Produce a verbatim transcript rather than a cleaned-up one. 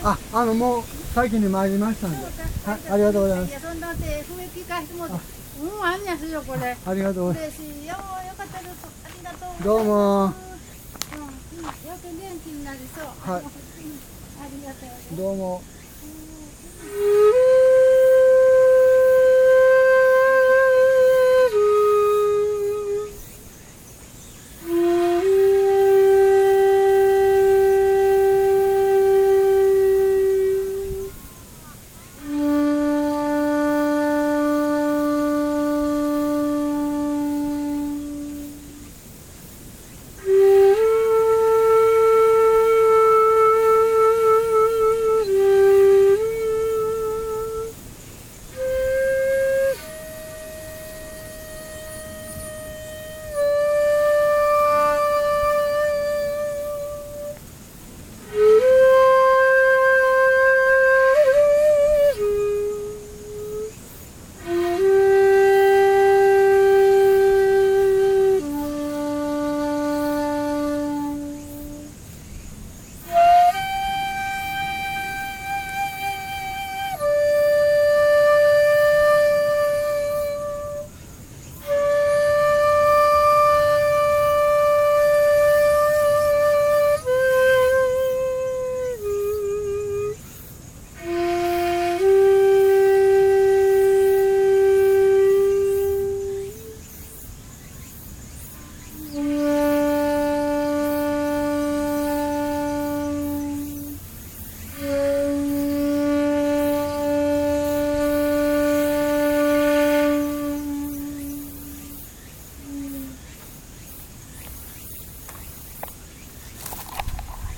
あ、あのもう先に参りましたんで、はい、ありがとうございます。 いや、そんなって笛聞かしてもらって、うん、あんやすよこれ。 ありがとうございます。 嬉しいよ、よかったです。ありがとう。 どうも。 うん、よく元気になりそう。 はい。 ありがとう。 どうも。 うん